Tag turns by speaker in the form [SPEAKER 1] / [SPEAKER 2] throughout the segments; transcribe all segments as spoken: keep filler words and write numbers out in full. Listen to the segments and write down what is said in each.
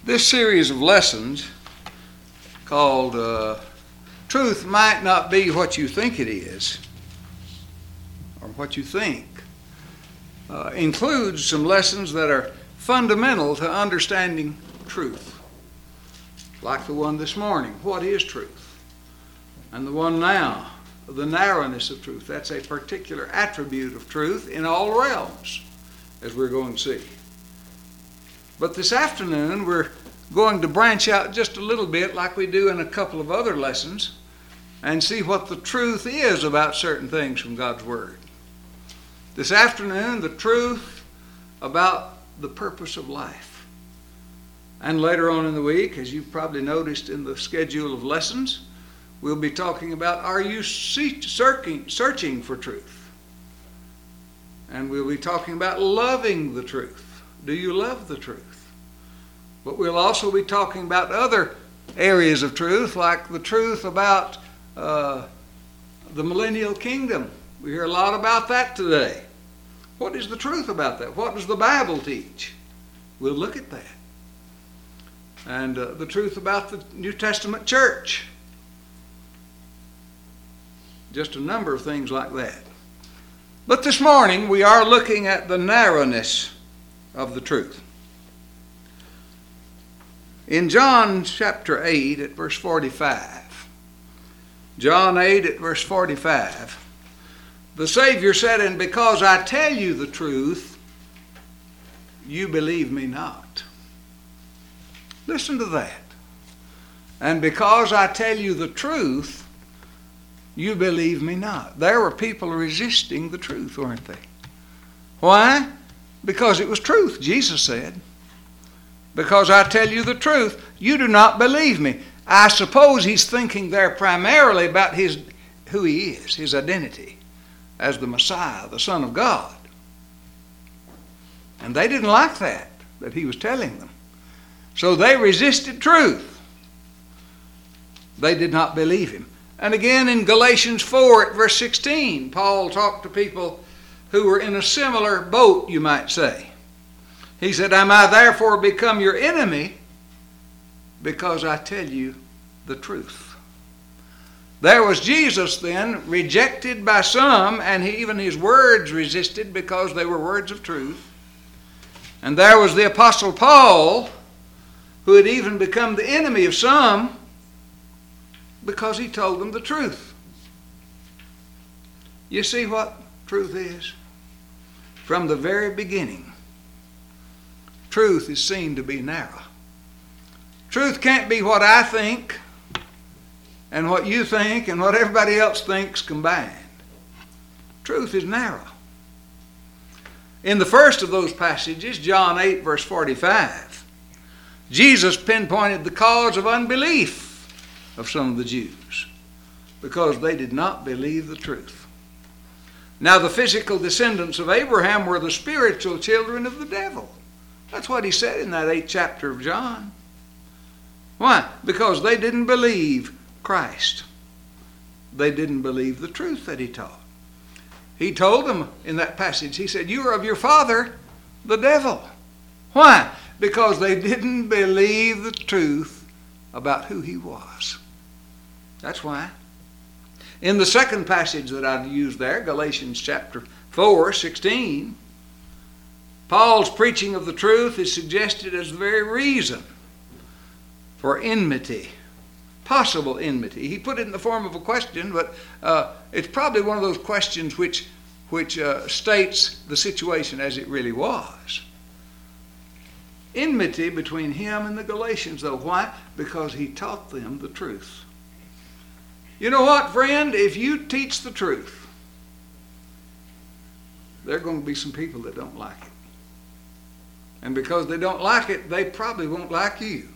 [SPEAKER 1] This series of lessons called uh, Truth Might Not Be What You Think It Is, or what you think, uh, includes some lessons that are fundamental to understanding truth. Like the one this morning, what is truth? And the one now, the narrowness of truth. That's a particular attribute of truth in all realms, as we're going to see. But this afternoon, we're going to branch out just a little bit like we do in a couple of other lessons and see what the truth is about certain things from God's Word. This afternoon, the truth about the purpose of life. And later on in the week, as you've probably noticed in the schedule of lessons, we'll be talking about, are you searching, searching for truth? And we'll be talking about loving the truth. Do you love the truth? But we'll also be talking about other areas of truth, like the truth about uh, the millennial kingdom. We hear a lot about that today. What is the truth about that? What does the Bible teach? We'll look at that. And uh, the truth about the New Testament church. Just a number of things like that. But this morning we are looking at the narrowness of the truth. In John chapter eight at verse forty-five, John eight at verse forty-five, the Savior said, "And because I tell you the truth, you believe me not." Listen to that. And because I tell you the truth, you believe me not. There were people resisting the truth, weren't they? Why? Because it was truth, Jesus said. Because I tell you the truth, you do not believe me. I suppose he's thinking there primarily about his who he is, his identity as the Messiah, the Son of God. And they didn't like that, that he was telling them. So they resisted truth. They did not believe him. And again in Galatians four at verse sixteen, Paul talked to people who were in a similar boat, you might say. He said, "Am I therefore become your enemy because I tell you the truth?" There was Jesus then, rejected by some, and he, even his words resisted because they were words of truth. And there was the Apostle Paul, who had even become the enemy of some because he told them the truth. You see what truth is? From the very beginning, truth is seen to be narrow. Truth can't be what I think and what you think and what everybody else thinks combined. Truth is narrow. In the first of those passages, John eight verse forty-five, Jesus pinpointed the cause of unbelief of some of the Jews because they did not believe the truth. Now the physical descendants of Abraham were the spiritual children of the devil. That's what he said in that eighth chapter of John. Why? Because they didn't believe Christ. They didn't believe the truth that he taught. He told them in that passage, he said, "You are of your father, the devil." Why? Because they didn't believe the truth about who he was. That's why. In the second passage that I've used there, Galatians chapter four, sixteen, Paul's preaching of the truth is suggested as the very reason for enmity, possible enmity. He put it in the form of a question, but uh, it's probably one of those questions which, which uh, states the situation as it really was. Enmity between him and the Galatians, though. Why? Because he taught them the truth. You know what, friend? If you teach the truth, there are going to be some people that don't like it. And because they don't like it, they probably won't like you.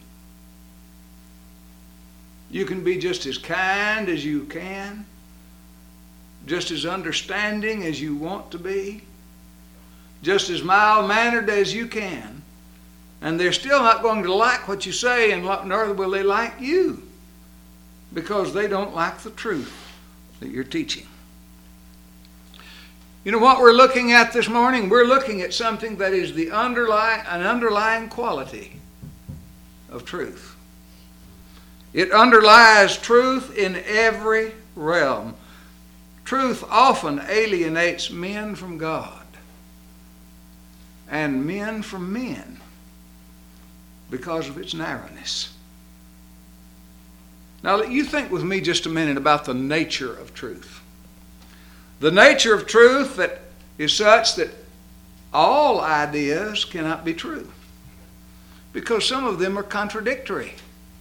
[SPEAKER 1] You can be just as kind as you can, just as understanding as you want to be, just as mild-mannered as you can, and they're still not going to like what you say, and nor will they like you, because they don't like the truth that you're teaching. You know what we're looking at this morning? We're looking at something that is the underlying, an underlying quality of truth. It underlies truth in every realm. Truth often alienates men from God and men from men because of its narrowness. Now, you think with me just a minute about the nature of truth. The nature of truth that is such that all ideas cannot be true, because some of them are contradictory.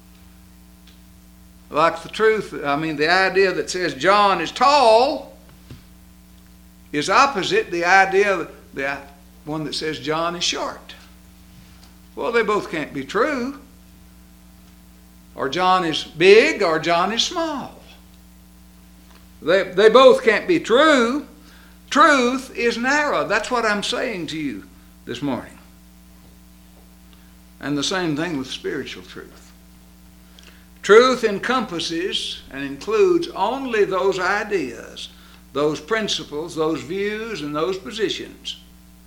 [SPEAKER 1] Like the truth, I mean, the idea that says John is tall is opposite the idea, the one that says John is short. Well, they both can't be true. Or John is big or John is small. They, they both can't be true. Truth is narrow. That's what I'm saying to you this morning. And the same thing with spiritual truth. Truth encompasses and includes only those ideas, those principles, those views, and those positions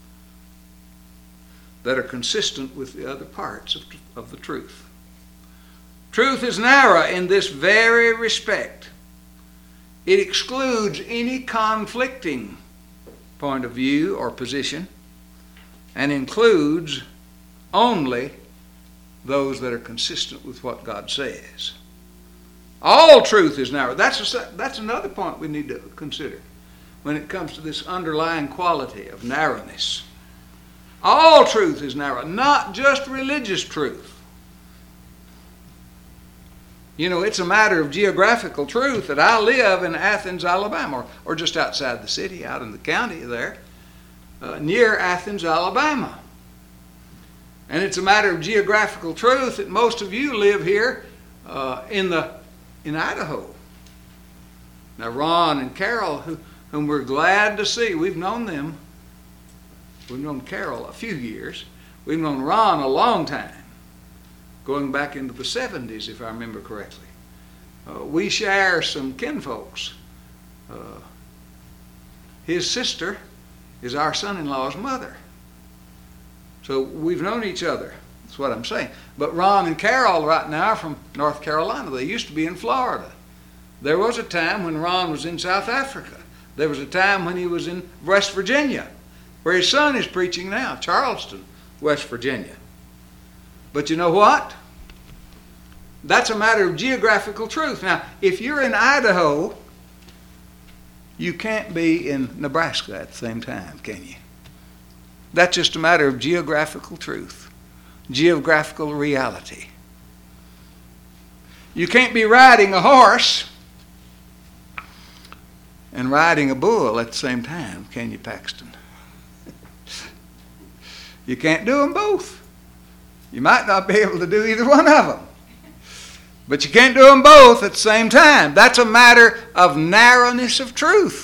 [SPEAKER 1] that are consistent with the other parts of, of the truth. Truth is narrow in this very respect. It excludes any conflicting point of view or position and includes only those that are consistent with what God says. All truth is narrow. That's, a, that's another point we need to consider when it comes to this underlying quality of narrowness. All truth is narrow, not just religious truth. You know, it's a matter of geographical truth that I live in Athens, Alabama, or, or just outside the city, out in the county there, uh, near Athens, Alabama. And it's a matter of geographical truth that most of you live here uh, in the in Idaho. Now, Ron and Carol, who, whom we're glad to see, we've known them. We've known Carol a few years. We've known Ron a long time, going back into the seventies, if I remember correctly. Uh, we share some kinfolks. Uh, his sister is our son-in-law's mother. So we've known each other. That's what I'm saying. But Ron and Carol right now are from North Carolina. They used to be in Florida. There was a time when Ron was in South Africa. There was a time when he was in West Virginia, where his son is preaching now, Charleston, West Virginia. But you know what? That's a matter of geographical truth. Now, if you're in Idaho, you can't be in Nebraska at the same time, can you? That's just a matter of geographical truth, geographical reality. You can't be riding a horse and riding a bull at the same time, can you, Paxton? You can't do them both. You might not be able to do either one of them. But you can't do them both at the same time. That's a matter of narrowness of truth.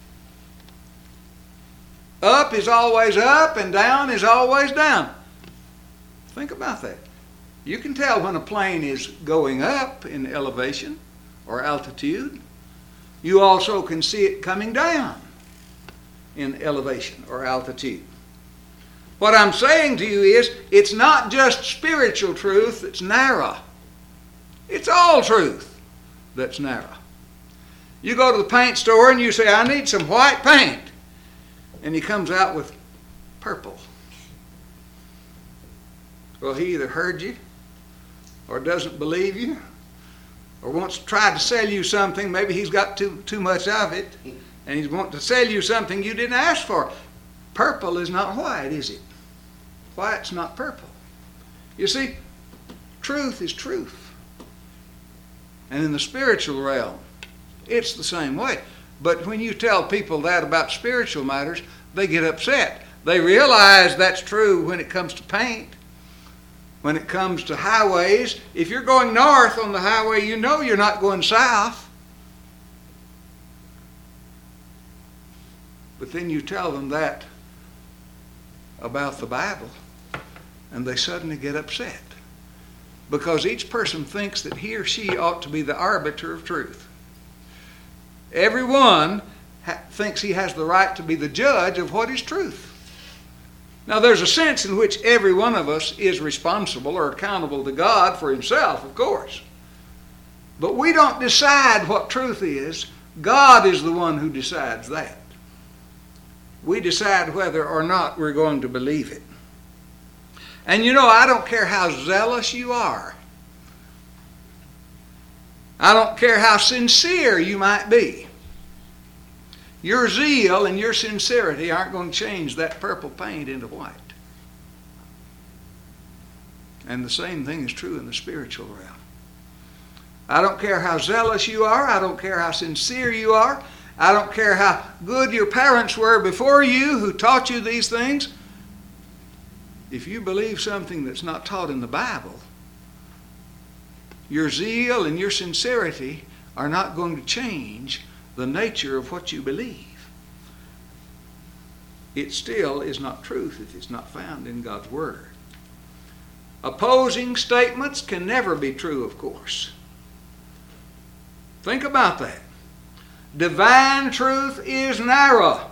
[SPEAKER 1] Up is always up and down is always down. Think about that. You can tell when a plane is going up in elevation or altitude. You also can see it coming down in elevation or altitude. What I'm saying to you is, it's not just spiritual truth that's narrow. It's all truth that's narrow. You go to the paint store and you say, I need some white paint. And he comes out with purple. Well, he either heard you or doesn't believe you or wants to try to sell you something. Maybe he's got too, too much of it and he's wanting to sell you something you didn't ask for. Purple is not white, is it? White's not purple. You see, truth is truth. And in the spiritual realm, it's the same way. But when you tell people that about spiritual matters, they get upset. They realize that's true when it comes to paint. When it comes to highways, if you're going north on the highway, you know you're not going south. But then you tell them that about the Bible, and they suddenly get upset. Because each person thinks that he or she ought to be the arbiter of truth. Everyone ha- thinks he has the right to be the judge of what is truth. Now, there's a sense in which every one of us is responsible or accountable to God for himself, of course. But we don't decide what truth is. God is the one who decides that. We decide whether or not we're going to believe it. And you know, I don't care how zealous you are. I don't care how sincere you might be. Your zeal and your sincerity aren't going to change that purple paint into white. And the same thing is true in the spiritual realm. I don't care how zealous you are. I don't care how sincere you are. I don't care how good your parents were before you who taught you these things. If you believe something that's not taught in the Bible, your zeal and your sincerity are not going to change the nature of what you believe. It still is not truth if it's not found in God's Word. Opposing statements can never be true, of course. Think about that. Divine truth is narrow.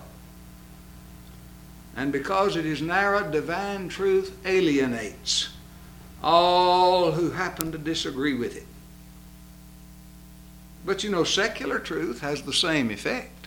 [SPEAKER 1] And because it is narrow, divine truth alienates all who happen to disagree with it. But you know, secular truth has the same effect.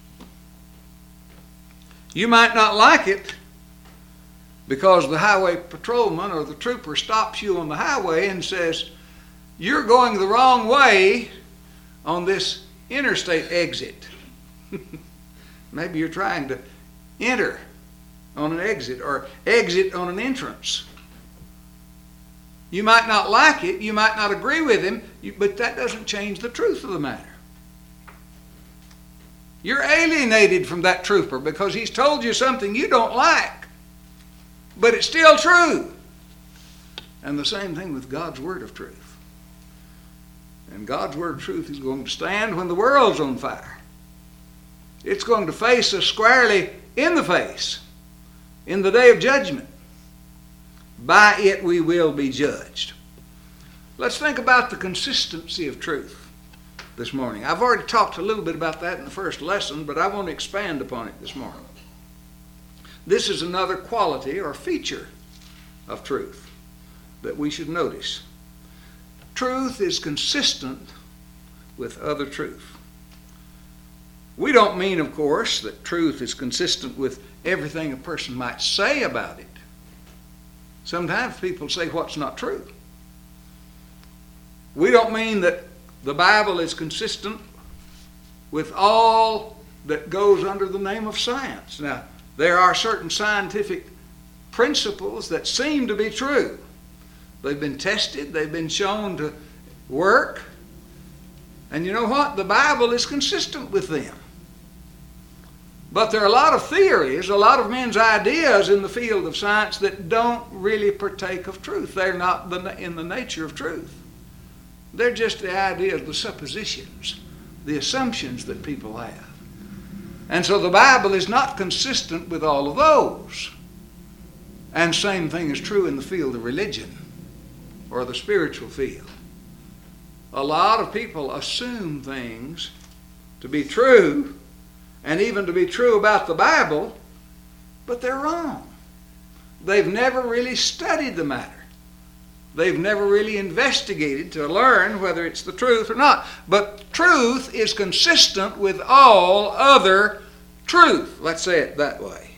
[SPEAKER 1] You might not like it because the highway patrolman or the trooper stops you on the highway and says, "You're going the wrong way on this interstate exit." Maybe you're trying to enter on an exit or exit on an entrance. You might not like it, you might not agree with him, but that doesn't change the truth of the matter. You're alienated from that trooper because he's told you something you don't like, but it's still true. And the same thing with God's word of truth. And God's word of truth is going to stand when the world's on fire. It's going to face us squarely in the face in the day of judgment. By it we will be judged. Let's think about the consistency of truth this morning. I've already talked a little bit about that in the first lesson, but I want to expand upon it this morning. This is another quality or feature of truth that we should notice. Truth is consistent with other truth. We don't mean, of course, that truth is consistent with everything a person might say about it. Sometimes people say what's not true. We don't mean that the Bible is consistent with all that goes under the name of science. Now, there are certain scientific principles that seem to be true. They've been tested, they've been shown to work. And you know what? The Bible is consistent with them. But there are a lot of theories, a lot of men's ideas in the field of science that don't really partake of truth. They're not in the nature of truth. They're just the ideas, the suppositions, the assumptions that people have. And so the Bible is not consistent with all of those. And same thing is true in the field of religion or the spiritual field. A lot of people assume things to be true and even to be true about the Bible, but they're wrong. They've never really studied the matter. They've never really investigated to learn whether it's the truth or not. But truth is consistent with all other truth. Let's say it that way.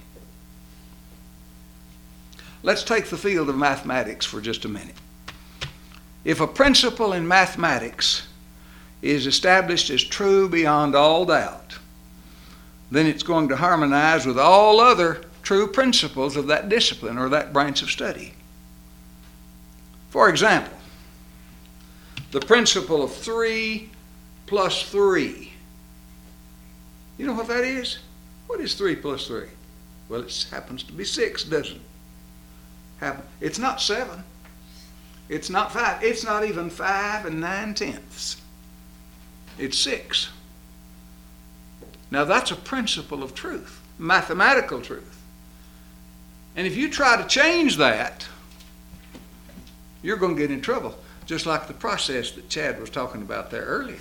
[SPEAKER 1] Let's take the field of mathematics for just a minute. If a principle in mathematics is established as true beyond all doubt, then it's going to harmonize with all other true principles of that discipline or that branch of study. For example, the principle of three plus three. You know what that is? What is three plus three? Well, it happens to be six, doesn't it? It's not seven. It's not five. It's not even five and nine tenths. It's six. Now that's a principle of truth, mathematical truth. And if you try to change that, you're going to get in trouble, just like the process that Chad was talking about there earlier.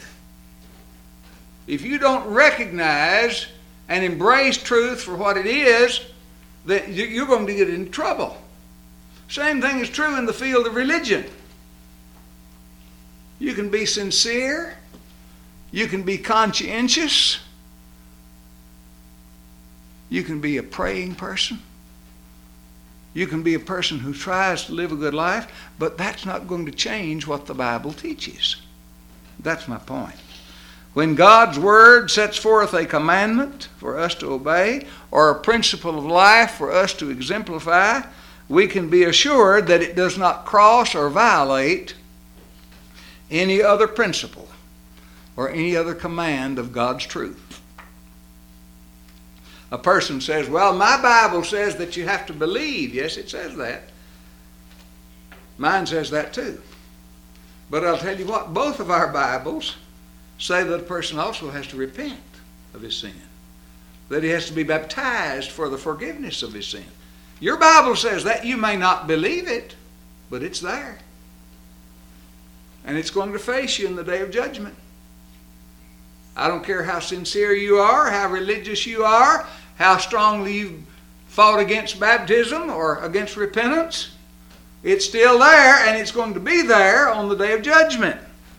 [SPEAKER 1] If you don't recognize and embrace truth for what it is, then you're going to get in trouble. Same thing is true in the field of religion. You can be sincere. You can be conscientious. You can be a praying person. You can be a person who tries to live a good life, but that's not going to change what the Bible teaches. That's my point. When God's Word sets forth a commandment for us to obey or a principle of life for us to exemplify, we can be assured that it does not cross or violate any other principle or any other command of God's truth. A person says, well, my Bible says that you have to believe. Yes, it says that. Mine says that too. But I'll tell you what, both of our Bibles say that a person also has to repent of his sin, that he has to be baptized for the forgiveness of his sin. Your Bible says that. You may not believe it, but it's there. And it's going to face you in the day of judgment. I don't care how sincere you are, how religious you are, how strongly you've fought against baptism or against repentance. It's still there, and it's going to be there on the day of judgment.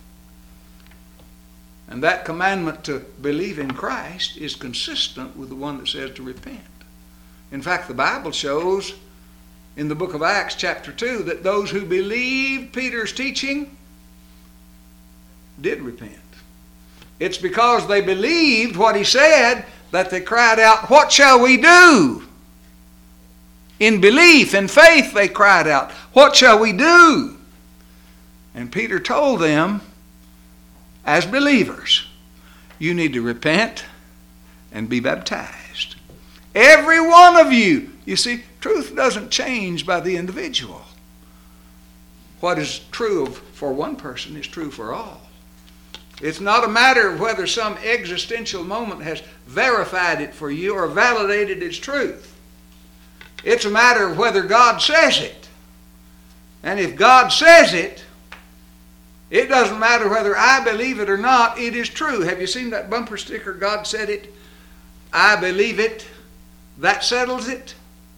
[SPEAKER 1] And that commandment to believe in Christ is consistent with the one that says to repent. In fact, the Bible shows in the book of Acts chapter two that those who believed Peter's teaching did repent. It's because they believed what he said that they cried out, "What shall we do?" In belief and faith they cried out, "What shall we do?" And Peter told them, as believers, you need to repent and be baptized. Every one of you. You see, truth doesn't change by the individual. What is true for one person is true for all. It's not a matter of whether some existential moment has verified it for you or validated its truth. It's a matter of whether God says it. And if God says it, it doesn't matter whether I believe it or not, it is true. Have you seen that bumper sticker, God said it, I believe it, that settles it?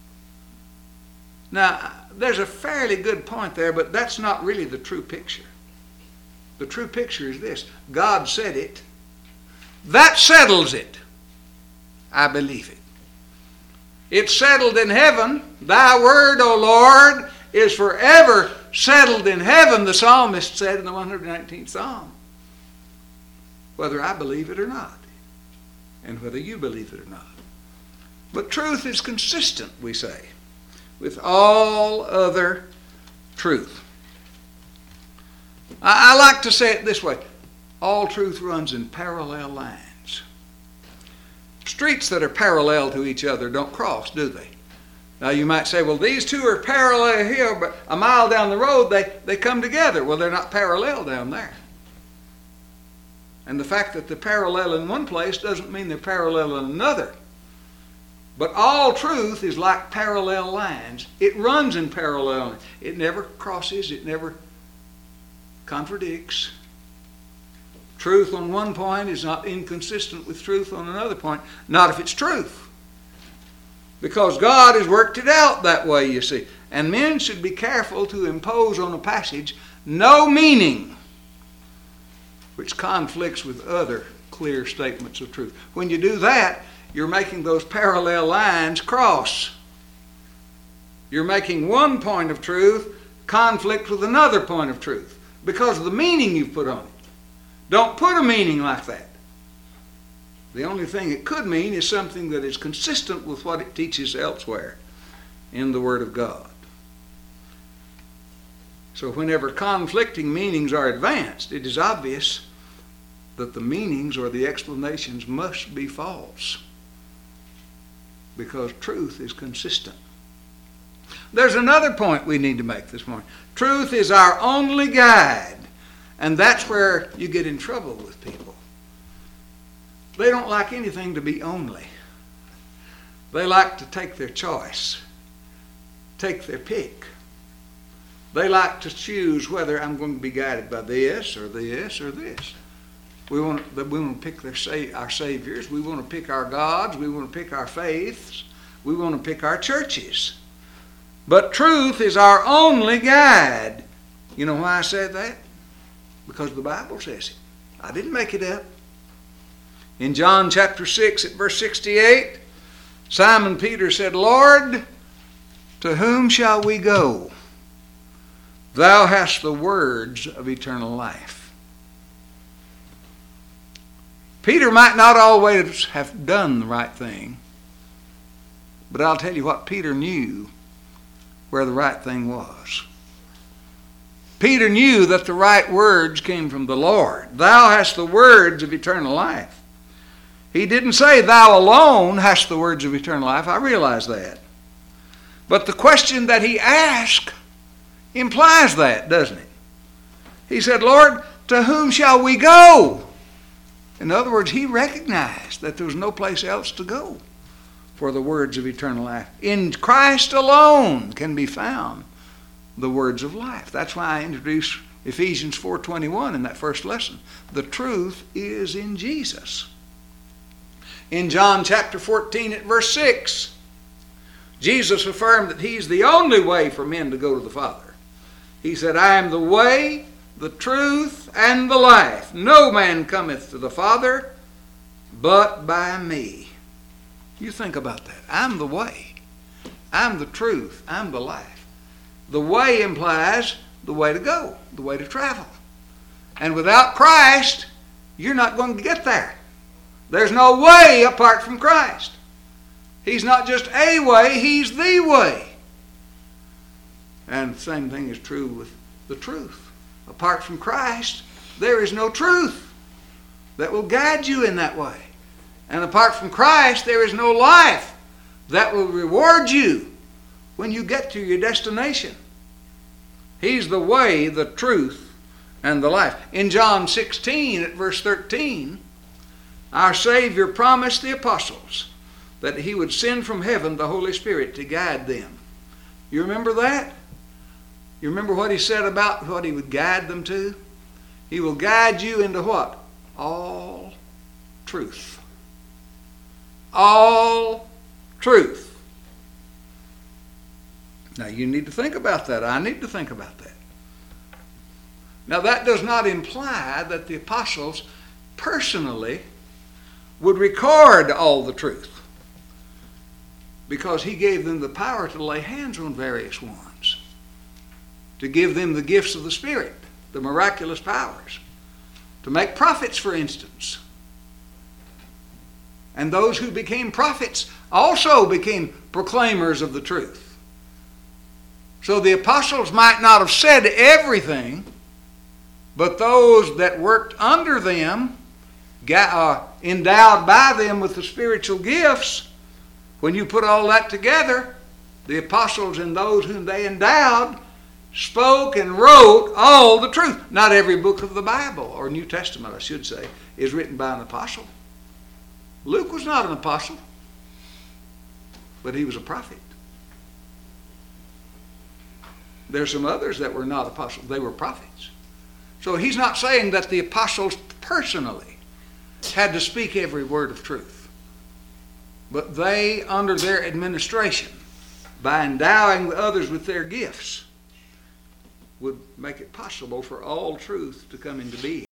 [SPEAKER 1] Now, there's a fairly good point there, but that's not really the true picture. The true picture is this: God said it, that settles it, I believe it. It's settled in heaven. Thy word, O Lord, is forever settled in heaven, the psalmist said in the one hundred nineteenth Psalm. Whether I believe it or not, and whether you believe it or not. But truth is consistent, we say, with all other truth. I, I like to say it this way: all truth runs in parallel lines. Streets that are parallel to each other don't cross, do they? Now you might say, well, these two are parallel here, but a mile down the road they, they come together. Well, they're not parallel down there. And the fact that they're parallel in one place doesn't mean they're parallel in another. But all truth is like parallel lines. It runs in parallel lines. It never crosses. It never contradicts. Truth on one point is not inconsistent with truth on another point. Not if it's truth. Because God has worked it out that way, you see. And men should be careful to impose on a passage no meaning which conflicts with other clear statements of truth. When you do that, you're making those parallel lines cross. You're making one point of truth conflict with another point of truth because of the meaning you've put on it. Don't put a meaning like that. The only thing it could mean is something that is consistent with what it teaches elsewhere in the Word of God. So whenever conflicting meanings are advanced, it is obvious that the meanings or the explanations must be false, because truth is consistent. There's another point we need to make this morning. Truth is our only guide, and that's where you get in trouble with people. They don't like anything to be only. They like to take their choice, take their pick. They like to choose whether I'm going to be guided by this or this or this. We want, we want to pick their, our saviors. We want to pick our gods. We want to pick our faiths. We want to pick our churches. But truth is our only guide. You know why I said that? Because the Bible says it. I didn't make it up. In John chapter six at verse sixty-eight, Simon Peter said, Lord, to whom shall we go? Thou hast the words of eternal life. Peter might not always have done the right thing, but I'll tell you what, Peter knew where the right thing was. Peter knew that the right words came from the Lord. Thou hast the words of eternal life. He didn't say thou alone hast the words of eternal life. I realize that. But the question that he asked implies that, doesn't it? He said, Lord, to whom shall we go? In other words, he recognized that there was no place else to go for the words of eternal life. In Christ alone can be found the words of life. That's why I introduced Ephesians four twenty-one in that first lesson. The truth is in Jesus. In John chapter fourteen at verse six, Jesus affirmed that he's the only way for men to go to the Father. He said, I am the way, the truth, and the life. No man cometh to the Father but by me. You think about that. I'm the way. I'm the truth. I'm the life. The way implies the way to go, the way to travel. And without Christ, you're not going to get there. There's no way apart from Christ. He's not just a way, he's the way. And the same thing is true with the truth. Apart from Christ, there is no truth that will guide you in that way. And apart from Christ, there is no life that will reward you when you get to your destination. He's the way, the truth, and the life. In John sixteen at verse thirteen, our Savior promised the apostles that he would send from heaven the Holy Spirit to guide them. You remember that? You remember what he said about what he would guide them to? He will guide you into what? All truth. All truth. Now you need to think about that. I need to think about that. Now that does not imply that the apostles personally would record all the truth, because he gave them the power to lay hands on various ones, to give them the gifts of the Spirit, the miraculous powers, to make prophets, for instance. And those who became prophets also became proclaimers of the truth. So the apostles might not have said everything, but those that worked under them, uh, endowed by them with the spiritual gifts, when you put all that together, the apostles and those whom they endowed spoke and wrote all the truth. Not every book of the Bible, or New Testament I should say, is written by an apostle. Luke was not an apostle, but he was a prophet. There's some others that were not apostles. They were prophets. So he's not saying that the apostles personally had to speak every word of truth. But they, under their administration, by endowing the others with their gifts, would make it possible for all truth to come into being.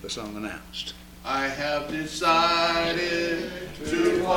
[SPEAKER 1] the song announced.
[SPEAKER 2] I have decided to